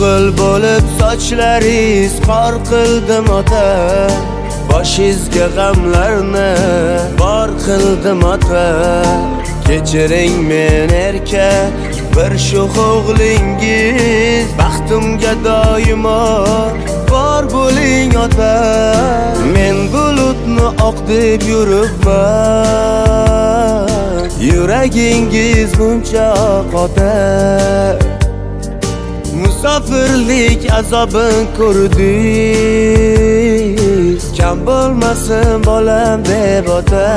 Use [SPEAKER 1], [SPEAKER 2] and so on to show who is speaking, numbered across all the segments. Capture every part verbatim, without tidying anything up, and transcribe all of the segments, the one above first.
[SPEAKER 1] O'g'il bo'lib sochlaringiz qor qildim ota, boshingizga g'amlarni bor qildim ota. Kechiring men erkak bir sho'x o'g'lingiz, baxtimga doimo bor bo'ling ota. Men bulutni oq deb yuribman, yuragingiz buncha ota. Musofirlik azobin ko'rdingiz, kam bo'lmasin bolam deb ota.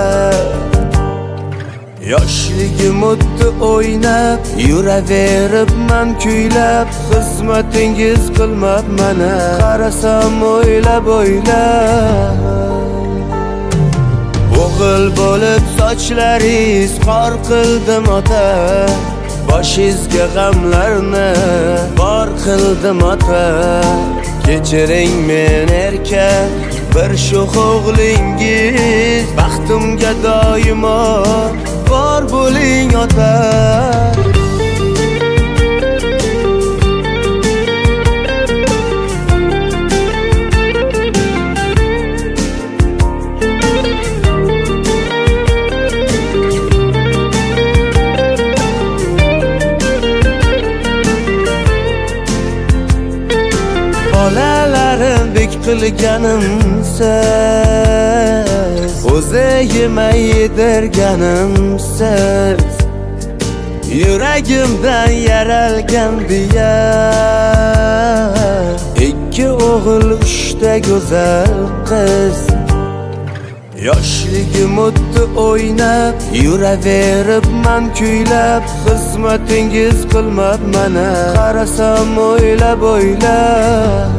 [SPEAKER 1] Yoshligim o'tdi o'ynab, yuraveribman kuylab, xizmatingiz qilmab mana qarasam o'ylab o'ylab. O'g'il bo'lib sochlaringiz qor qildim ota, boshingizga g'amlarni bor qildim ota. Kechiring men erkak bir sho'x o'g'lingiz, baxtimga doimo bor bo'ling ota. Bolalarim bek qilganimsiz, o'zi yemay yedirganimsiz. Yuragimdan yaralgan diya, ikki o'g'il uchta go'zal qiz. Yoshligim o'tdi o'ynab, yuraveribman kuylab, xizmatingiz qilmab mana qarasam o'ylab o'ylab.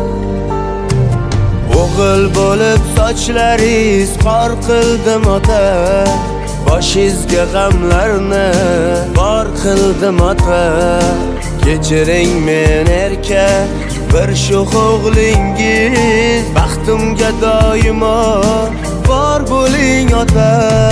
[SPEAKER 1] O'g'il bo'lib sochlaringiz qor qildim ota, boshingizga g'amlarni bor qildim ota. Kechiring men erkak bir sho'x o'g'lingiz, baxtimga doimo bor bo'ling ota.